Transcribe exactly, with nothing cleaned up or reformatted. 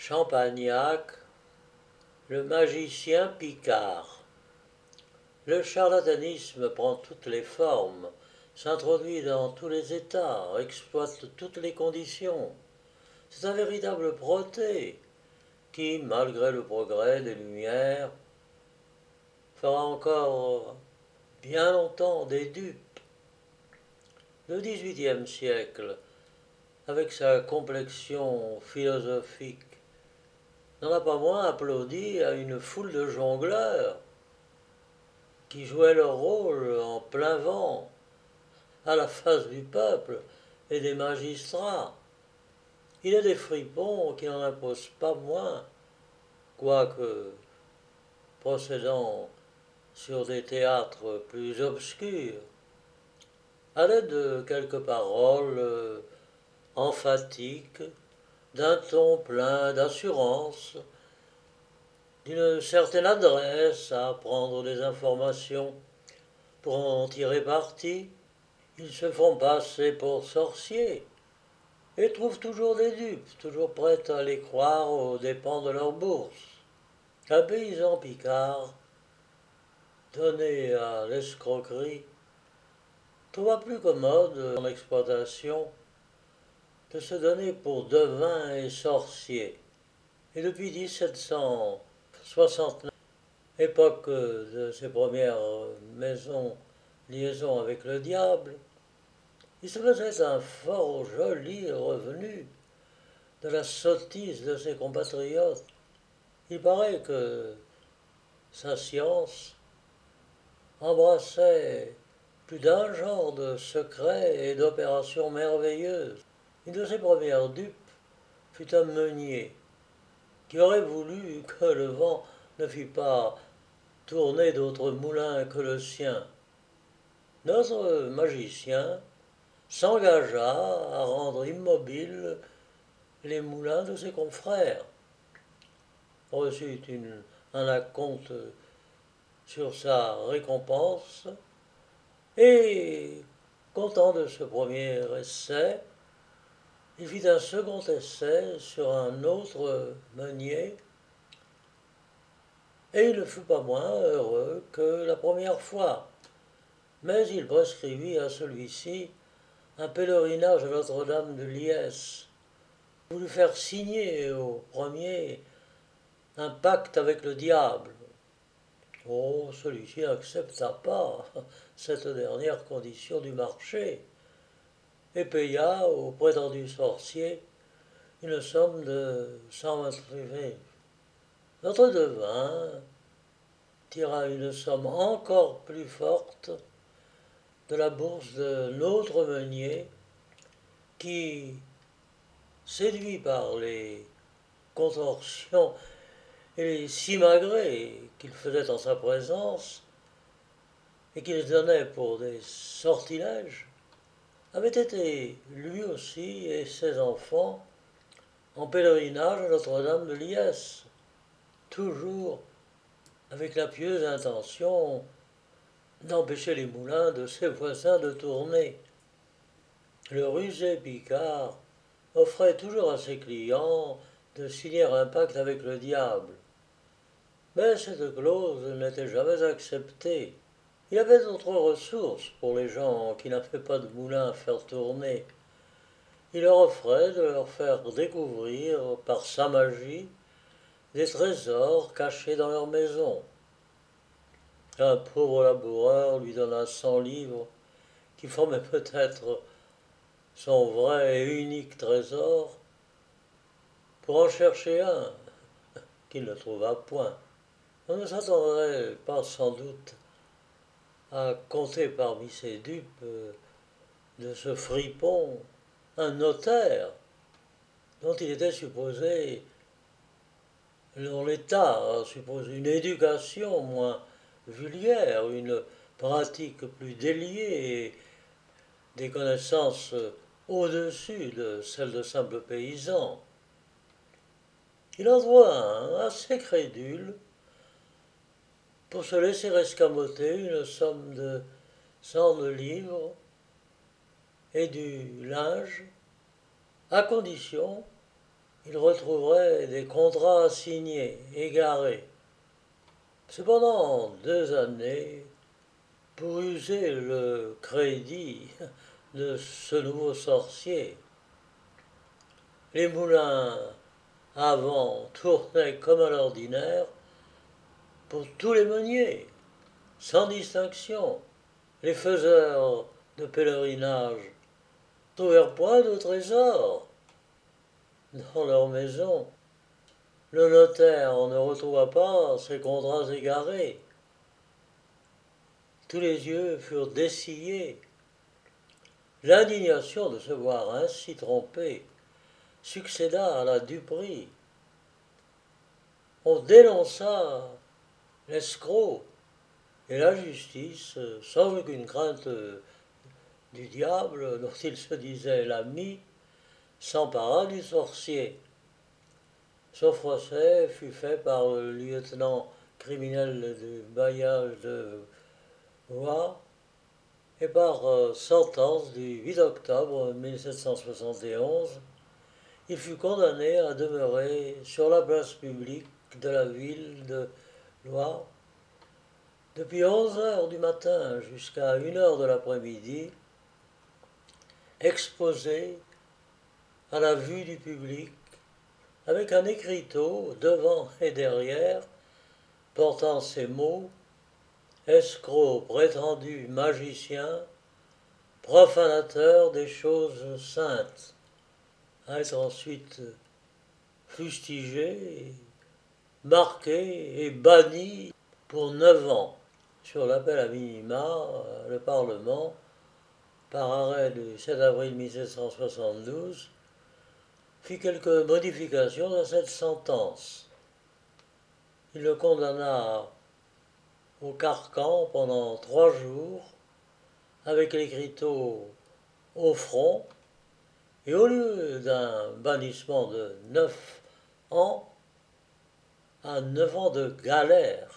Champagnac, le magicien Picard. Le charlatanisme prend toutes les formes, s'introduit dans tous les états, exploite toutes les conditions. C'est un véritable Proté qui, malgré le progrès des Lumières, fera encore bien longtemps des dupes. Le dix-huitième siècle, avec sa complexion philosophique, n'en a pas moins applaudi à une foule de jongleurs qui jouaient leur rôle en plein vent, à la face du peuple et des magistrats. Il est des fripons qui n'en imposent pas moins, quoique procédant sur des théâtres plus obscurs, à l'aide de quelques paroles emphatiques, d'un ton plein d'assurance, d'une certaine adresse à prendre des informations pour en tirer parti. Ils se font passer pour sorciers et trouvent toujours des dupes, toujours prêts à les croire aux dépens de leur bourse. Un paysan picard, donné à l'escroquerie, trouva plus commode en exploitation de se donner pour devin et sorcier. Et depuis dix-sept cent soixante-neuf, époque de ses premières maisons, liaisons avec le diable, il se faisait un fort joli revenu de la sottise de ses compatriotes. Il paraît que sa science embrassait plus d'un genre de secrets et d'opérations merveilleuses. Une de ses premières dupes fut un meunier qui aurait voulu que le vent ne fît pas tourner d'autres moulins que le sien. Notre magicien s'engagea à rendre immobiles les moulins de ses confrères, reçut une, un acompte sur sa récompense et, content de ce premier essai, il fit un second essai sur un autre meunier et il ne fut pas moins heureux que la première fois. Mais il prescrivit à celui-ci un pèlerinage à Notre-Dame de Liesse. Il voulut faire signer au premier un pacte avec le diable. Oh, celui-ci n'accepta pas cette dernière condition du marché et paya au prétendu sorcier une somme de cent vingt privés. Notre devin tira une somme encore plus forte de la bourse de l'autre meunier qui, séduit par les contorsions et les simagrées qu'il faisait en sa présence et qu'il donnait pour des sortilèges, avait été lui aussi et ses enfants en pèlerinage à Notre-Dame de Liesse, toujours avec la pieuse intention d'empêcher les moulins de ses voisins de tourner. Le rusé Picard offrait toujours à ses clients de signer un pacte avec le diable. Mais cette clause n'était jamais acceptée. Il y avait d'autres ressources pour les gens qui n'avaient pas de moulin à faire tourner. Il leur offrait de leur faire découvrir, par sa magie, des trésors cachés dans leur maison. Un pauvre laboureur lui donna cent livres, qui formaient peut-être son vrai et unique trésor, pour en chercher un qu'il ne trouva point. On ne s'attendrait pas sans doute à compter parmi ces dupes de ce fripon un notaire dont il était supposé, dont l'État suppose une éducation moins vulgaire, une pratique plus déliée et des connaissances au-dessus de celles de simples paysans. Il en trouva un assez crédule pour se laisser escamoter une somme de cent livres et du linge, à condition, il retrouverait des contrats signés, égarés. Cependant, deux années, pour user le crédit de ce nouveau sorcier, les moulins à vent tournaient comme à l'ordinaire pour tous les meuniers, sans distinction. Les faiseurs de pèlerinage trouvèrent point de trésor dans leur maison. Le notaire ne retrouva pas ses contrats égarés. Tous les yeux furent dessillés. L'indignation de se voir ainsi trompé succéda à la duperie. On dénonça l'escroc et la justice, sans aucune crainte du diable dont il se disait l'ami, s'empara du sorcier. Son procès fut fait par le lieutenant criminel du bailliage de Blois et par sentence du huit octobre mille sept cent soixante et onze, il fut condamné à demeurer sur la place publique de la ville de Blois depuis onze heures du matin jusqu'à une heure de l'après-midi, exposé à la vue du public, avec un écriteau devant et derrière, portant ces mots: escroc prétendu magicien, profanateur des choses saintes, à être ensuite fustigé, marqué et banni pour neuf ans. Sur l'appel à minima, le Parlement, par arrêt du sept avril mille sept cent soixante-douze, fit quelques modifications à cette sentence. Il le condamna au carcan pendant trois jours, avec l'écriteau au front, et au lieu d'un bannissement de neuf ans, à neuf ans de galère.